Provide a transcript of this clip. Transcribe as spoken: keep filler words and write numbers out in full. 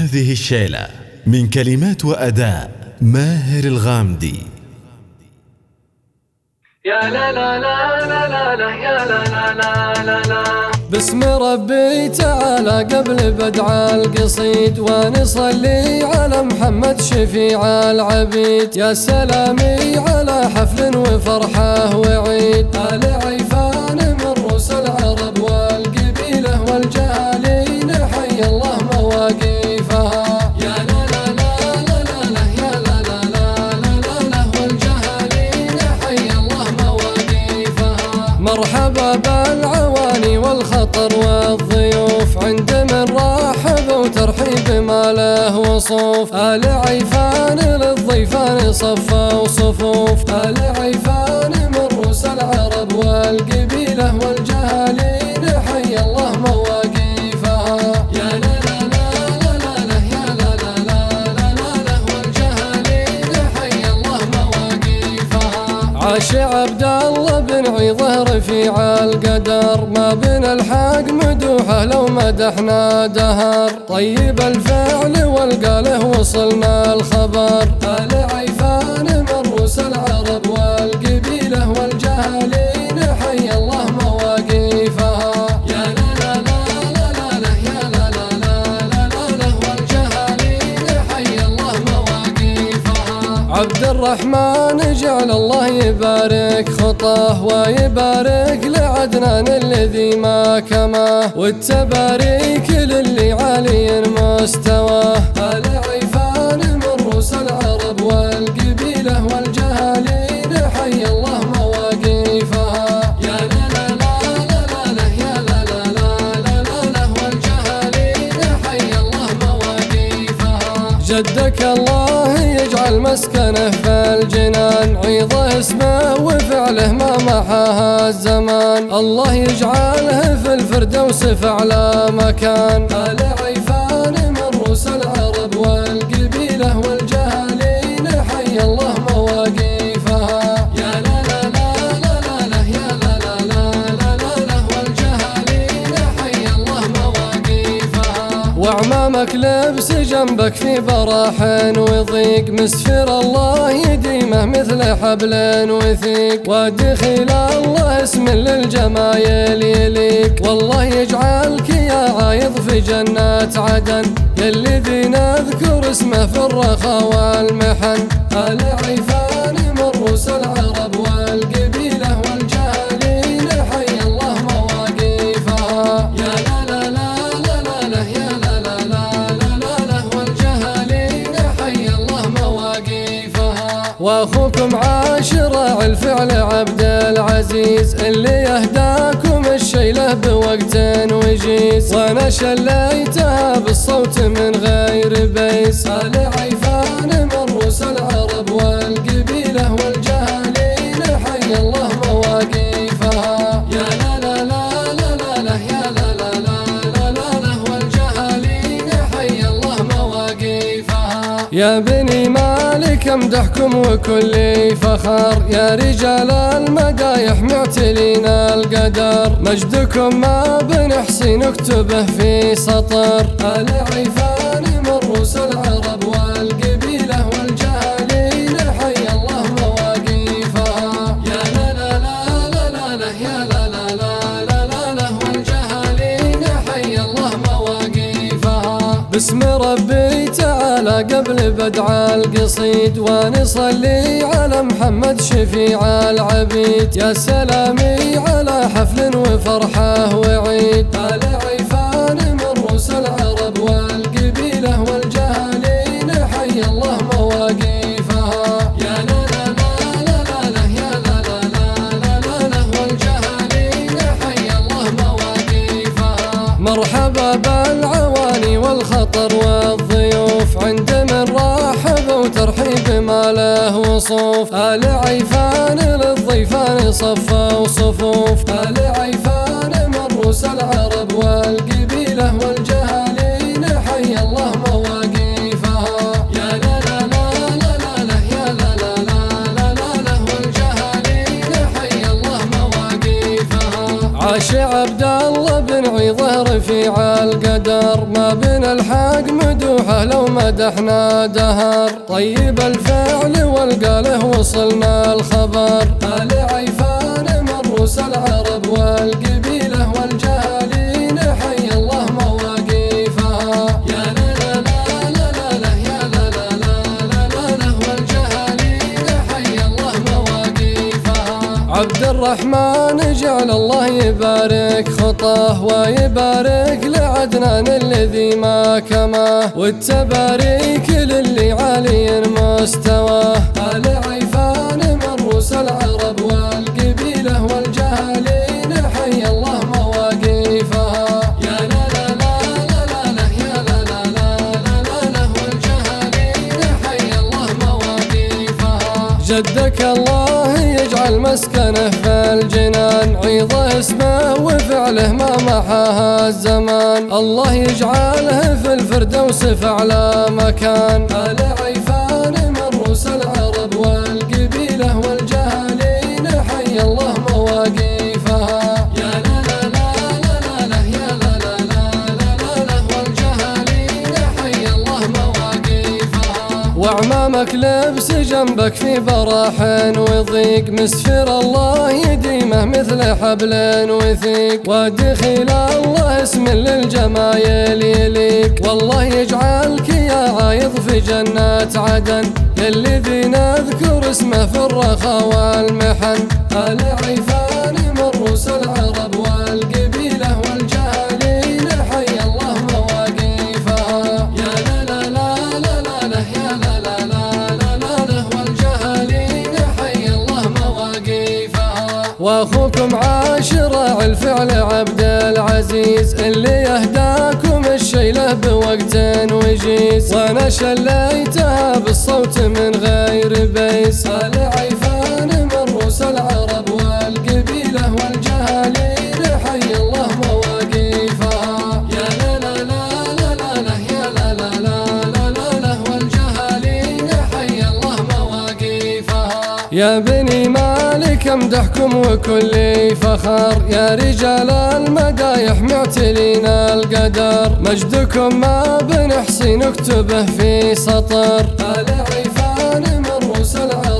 هذه الشيلة من كلمات وأداء ماهر الغامدي. يا لا لا لا لا لا لا يا لا لا لا لا لا. باسم ربي تعالى قبل بدع القصيد ونصلي على محمد شفيع العبيد. يا سلامي على حفل وفرحة وعيد، آل عيفان من رؤوس العرب والقبيلة والجهالين حي الله مواقيفها. يا لا لا لا لا لا لا يا لا لا لا لا لا والجهالين حي الله مواقيفها. مرحبا بالعواني والخطر والضيوف، عند من رحب وترحيب ما له وصوف. آل عيفان للضيفان صفوا صفوف، آل عيفان من رؤوس العرب والقبيلة والجهالين حي الله مواقيفها. يا لا لا لا لا لا لا يا لا لا لا لا لا والجهالين حي الله مواقيفها. عاش عبد الله بن عيضه رفيع القدر، ما بين الحق مدوحه لو مدحنا دهر. طيب الفعل والقاله وصلنا الخبر، آل عيفان من رؤوس العرب والقبيلة والجهالين حي الله مواقيفها. يا لا لا لا لا لا لا يا لا لا لا لا لا والجهالين حي الله مواقيفها. عبد الرحمن جعل الله يبارك خطاه ويبارك لعدنان الذي ما كماه، والتباريك للي عالي مستواه. آل عيفان من رؤوس العرب والقبيلة والجهالين حي الله مواقيفها. يا لا لا لا لا لا لا يا لا لا لا لا لا والجهالين حي الله مواقيفها. جدك الله يجعل مسكنه في الجنان، عيضه اسمه وفعله ما محاها الزمان. الله يجعله في الفردوس في اعلى مكان. آل عيفان من رؤوس العرب والقبيلة والجهالين حي الله مواقيفها. يا لا لا لا لا لا لا يا لا لا لا لا لا والجهالين حي الله مواقيفها. وعمامك لبس جنبك في براح وضيق، مسفر الله يديمه مثل حبل وثيق. ودخيل الله اسم للجمايل يليق، والله يجعلك يا عايض في جنات عدن، يا الذي نذكر اسمه في الرخاء والمحن. آل عيفان من رؤوس العرب والقبيلة والجهالين حي الله مواقيفها. يا لا لا لا لا لا لا يا لا لا لا لا لا والجهالين حي الله مواقيفها. واخوكم عاشر الفعل عبد العزيز، اللي يهداكم الشيله بوقت وجيز، وانا شليتها بالصوت من غير بيس. آل عيفان من رؤوس العرب والقبيلة والجهالين حي الله مواقيفها. يا لا لا لا لا لا لا يا لا لا لا لا لا والجهالين حي الله مواقيفها. يا بني مالك امدحكم وكلي فخر، يا رجال المدايح معتلين القدر، مجدكم ما بنحصي نكتبه في سطر. آل عيفان من رؤوس العرب والقبيلة والجهالين حي الله مواقيفها. يا لا لا لا لا لا لا يا لا لا لا لا لا والجهالين حي الله مواقيفها. باسم ربي تعالى قبل بدع القصيد ونصلي على محمد شفيع العبيد. يا سلامي على حفل وفرحة وعيد، آل عيفان من رؤوس العرب والقبيلة والجهالين حي الله مواقيفها. يا لا لا لا لا لا لا يا لا لا لا لا لا والجهالين حي الله مواقيفها. مرحبا بالعواني والخطر والضيوف، عند من رحب وترحيب ما له وصوف. آل عيفان للضيفان صفوا صفوف، آل عيفان من رؤوس العرب والقبيلة والجهالين حي الله مواقيفها. يا لا لا لا لا لا لا يا لا لا لا لا لا والجهالين حي الله مواقيفها. عاش عبد الله بن عيضه رفيع القدر، ما بين الحق حق مدوحه لو مدحنا دهر، طيب الفعل والقاله وصلنا الخبر. آل عيفان من رؤوس العرب والقبيلة والجهالين حي الله مواقيفها. يا لا لا لا لا لا يا لا لا لا لا لا والجهالين حي الله مواقيفها. عبد الرحمن جعل الله يبارك خطاه ويبارك لعدنان الذي ما كماه، والتباريك للي عالي مستواه. آل عيفان من رؤوس العرب والقبيلة والجهالين حي الله مواقيفها. يا لا لا لا لا لا يا لا لا لا لا لا والجهالين حي الله مواقيفها. جدك الله يجعل مسكنه في الجنان، عيضه اسمه وفعله ما محاها الزمان. الله يجعله في الفردوس في أعلى مكان. آل عيفان من رؤوس العرب والقبيلة والجهالين حي الله مواقيفها. يا لا لا لا لا لا يا لا لا لا لا لا والجهالين حي الله مواقيفها. وعمامك لبس جنبك في براح وضيق، مسفر الله يديمه مثل حبل وثيق، ودخيل الله اسم للجمايل يليق. والله يجعلك يا عايض في جنات عدن، يا الذي نذكر اسمه في الرخاء والمحن. آل عيفان من رؤوس العرب والقبيلة والجهالين حي الله مواقيفها. يا لا لا لا لا لا يا لا لا لا لا لا والجهالين حي الله مواقيفها. واخوكم عاشر الفعل عبد العزيز، اللي يهداكم الشيله بوقت وجيز، وانا شليتها بالصوت من غير بيس. آل عيفان من رؤوس العرب والقبيلة والجهالين حي الله مواقيفها. يا لا لا لا لا لا يا لا لا لا لا لا والجهالين حي الله مواقيفها. يا بني مالك امدحكم وكلي فخر، يا رجال المدايح معتلين القدر، مجدكم ما بنحصي نكتبه في سطر. آل عيفان من رؤوس العرب